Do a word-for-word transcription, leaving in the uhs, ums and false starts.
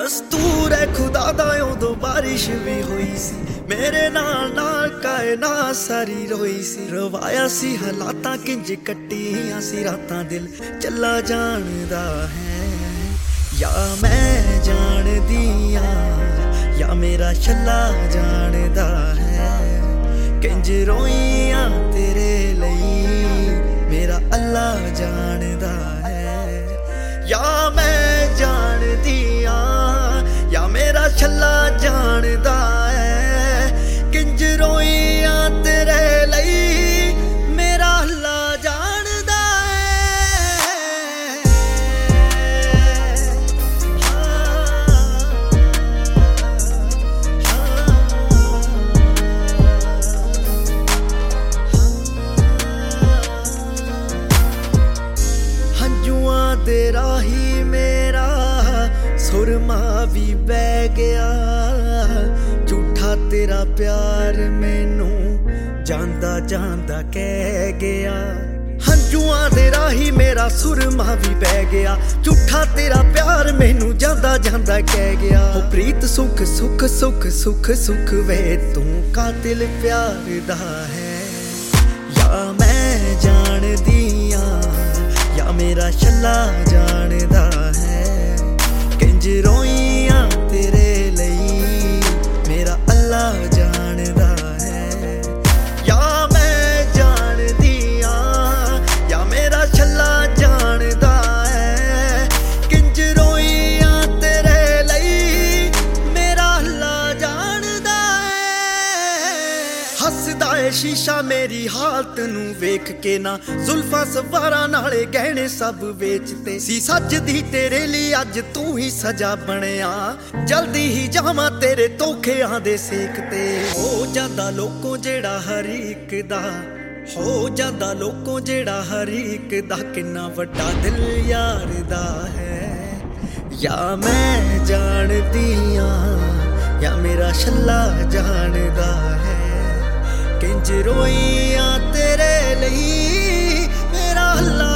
ਦਸਤੂਰ ਹੈ ਖੁਦਾ ਦਾ ਉਦੋਂ ਬਾਰਿਸ਼ ਵੀ ਹੋਈ ਸੀ ਮੇਰੇ ਨਾਲ ਨਾਲ ਕਾਇਨਾਤ ਸਾਰੀ ਰੋਈ ਸੀ ਰਵਾਇਆ ਸੀ ਹਾਲਾਤਾਂ ਕਿੰਜ ਕੱਟੀਆਂ ਸੀ ਰਾਤਾਂ ਦਿਲ ਚੱਲਾ ਜਾਣਦਾ ਹੈ ਯਾ ਮੈਂ ਜਾਣਦੀ ਆਂ ਯਾ ਮੇਰਾ ਛੱਲਾ ਜਾਣਦਾ ਹੈ ਕਿੰਜ ਰੋਈਆਂ ਤੇਰੇ ਲਈ ਮੇਰਾ ਅੱਲਾ ਜਾਣਦਾ ਹੈ ਯਾ ਮੈਂ ਜਾਣਦੀ ਆਂ ਯਾ ਮੇਰਾ ਛੱਲਾ ਜਾਣਦਾ ਹੈ ਕਿੰਜ ਰੋਈਆਂ ਤੇਰੇ ਲਈ ਮੇਰਾ ਅੱਲਾ ਜਾਣਦਾ ਹੰਝੂਆਂ ਦੇ ਰਾਹੀ ਮੇਰਾ ਸੁਰਮਾ ਵੀ ਬਹਿ ਗਿਆ ਝੂਠਾ ਤੇਰਾ ਪਿਆਰ ਮੈਨੂੰ ਜਾਂਦਾ ਜਾਂਦਾ ਕਹਿ ਗਿਆ ਹੰਝੂਆਂ ਦੇ ਰਾਹੀ ਮੇਰਾ ਸੁਰਮਾ ਵੀ ਬਹਿ ਗਿਆ ਝੂਠਾ ਤੇਰਾ ਪਿਆਰ ਮੈਨੂੰ ਜਾਂਦਾ ਜਾਂਦਾ ਕਹਿ ਗਿਆ ਉਹ ਪ੍ਰੀਤ ਸੁਖ ਸੁਖ ਸੁਖ ਸੁਖ ਸੁਖ ਵੇ ਤੂੰ ਕਾਤਿਲ ਪਿਆਰ ਦਾ ਹੈ ਯਾ ਮੈਂ ਜਾਣਦੀ ਆਂ ਯਾ ਮੇਰਾ ਛੱਲਾ ਜਾਣਦਾ ਹੈ ਕਿੰਜ ਰੋਈਆਂ ਤੇਰੇ ਲਈ ਮੇਰਾ ਅੱਲਾ ਜਾਣਦਾ ਹੈ ਯਾ ਮੈਂ ਜਾਣਦੀ ਆਂ ਯਾ ਮੇਰਾ ਛੱਲਾ ਜਾਣਦਾ ਹੈ ਕਿੰਜ ਰੋਈਆਂ ਤੇਰੇ ਲਈ ਮੇਰਾ ਅੱਲਾ ਜਾਣਦਾ ਹੈ ਹੱਸਦਾ ਏ ਸ਼ੀਸ਼ਾ ਮੇਰੀ ਹਾਲਤ ਨੂੰ ਵੇਖ ਕੇ ਨਾ ਜ਼ੁਲਫਾਂ ਸਵਾਰਾਂ ਨਾਲੇ ਗਹਿਣੇ ਸਭ ਵੇਚਤੇ ਸੀ ਸੱਜਦੀ ਤੇਰੇ ਲਈ ਅੱਜ ਤੂੰ ਹੀ ਸਜਾ ਬਣਿਆ ਜਲਦੀ ਹੀ ਜਾਵਾਂ ਤੇਰੇ ਧੋਖਿਆਂ ਦੇ ਸੇਕ ਤੇ ਹੋ ਜਾਂਦਾ ਲੋਕੋਂ ਜਿਹੜਾ ਹਰ ਇੱਕ ਦਾ ਹੋ ਜਾਂਦਾ ਲੋਕੋਂ ਜਿਹੜਾ ਹਰ ਇੱਕ ਦਾ ਕਿੰਨਾ ਵੱਡਾ ਦਿਲ ਯਾਰ ਦਾ ਹੈ ਯਾ ਮੈਂ ਜਾਣਦੀ ਆਂ ਯਾ ਮੇਰਾ ਛੱਲਾ ਜਾਣਦਾ ਹੈ ਕਿੰਜ ਰੋਈਆਂ ਤੇਰੇ ਲਈ ਮੇਰਾ ਅੱਲਾ